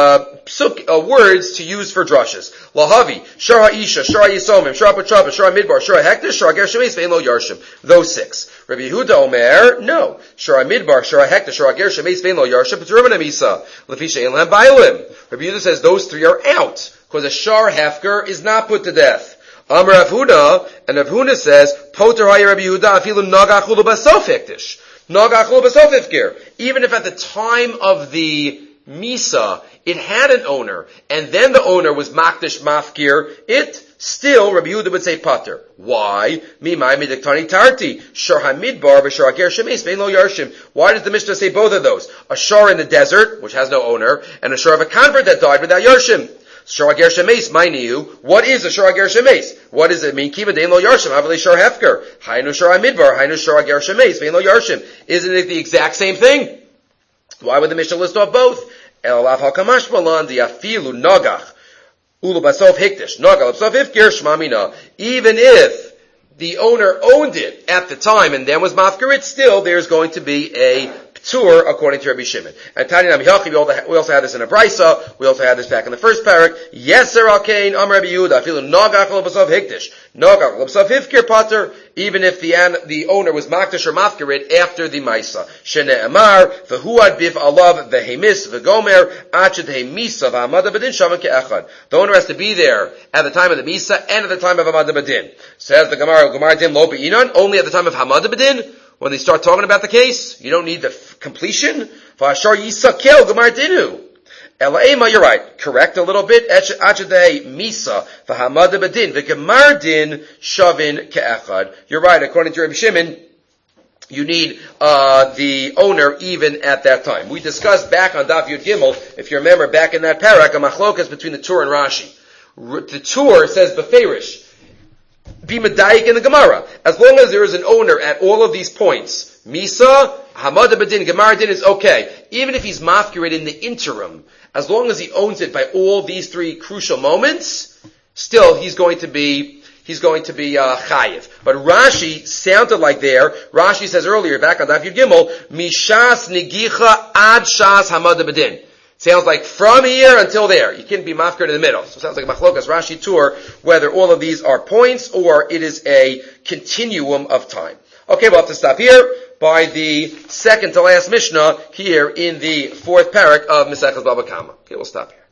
Speaker 1: words to use for drushes. Lahavi, Shar Ha'isha, Shar Yisomim, Shar Patraba, Shar Midbar, Shar Hektish, Shar Ger Shemes, Ve'en Lo Yarshim. Those 6. Rabbi Yehuda Omer, no. Shar Midbar, Shar Hektish, Shar Ger Shemes, Ve'en Lo Yarshim, P'turim Amisa, Lefi She'en Lem Bailim. Rabbi Yehuda says those 3 are out, because a Shar Hefker is not put to death. Amar Rav Huna, and Rav Huna says, Poter Ha'ya Rabbi Yehuda, Afilu Nagach Ulu Basof Hektish. Nagach Ulu Basof Hifkir. Even if at the time of the Misa, it had an owner, and then the owner was Makdish Mafkir, it still, Rabbi Yehuda would say Pater. Why? Mimai Midiktani Tarti. Shar HaMidbar v'Shar HaGer Shemes Ve'en Lo Yarshim. Why does the Mishnah say both of those? A shar in the desert, which has no owner, and a shar of a convert that died without Yarshim. Shar HaGer Shemes, Mainiu. What is a Shar HaGer Shemes? What does it mean? Kiva Dein Lo Yarshim, Havali Shar Hefker. Hainu Shar HaMidbar, Hainu Shar HaGer Shemes, Ve'en Lo Yarshim. Isn't it the exact same thing? Why would the Mishnah list off both? El Lav HaKamash Malan, the Afilu Nagach, Ulu Basof Hikdish, Nagach, Basof Hifkir, Shmamina. Even if the owner owned it at the time and then was mafkarit, still there's going to be a Ptur, according to Rabbi Shimon. And Tani Nam Yachi, we also had this in a Brisa, we also had this back in the first parak. Yeser Alkein, Am Rabbi Yehuda, Afilu Nagach L'Basav Hikdish, Nagach L'Basav Hifkir Pater, even if the owner was makdish or mafkarit after the Maisa. Shene Amar, V'huad Biv Alav V'hemis V'gomer, Achad Hemisa V'hamada Badin Shaman Ke'echad. The owner has to be there at the time of the Misa and at the time of Hamada Badin. Says the Gemara Din Lo Be'inan, only at the time of Hamada Badin. When they start talking about the case, you don't need the completion. V'ashar Yisakel Gemar Dinu. Ela'ema, you're right. Correct a little bit. Achadei Misa V'hamada Badin V'gemar Din Shavin Ke'echad. You're right. According to Rabbi Shimon, you need the owner even at that time. We discussed back on Daf Yud Gimel, if you remember, back in that parak, a machlokas between the Tur and Rashi. The Tur says Beferish, be medayik in the Gemara. As long as there is an owner at all of these points, Misa, Hamada Badin, Gemara Din is okay. Even if he's mafkirid in the interim, as long as he owns it by all these 3 crucial moments, still he's going to be chayiv. But Rashi sounded like there. Rashi says earlier, back on Daf Yud Gimel, Mishas Nigicha Ad Shas Hamada Badin. Sounds like from here until there. You can't be mafkir in the middle. So it sounds like a machlokas Rashi Tur, whether all of these are points or it is a continuum of time. Okay, we'll have to stop here by the second to last Mishnah here in the 4th parak of Maseches Baba Kama. Okay, we'll stop here.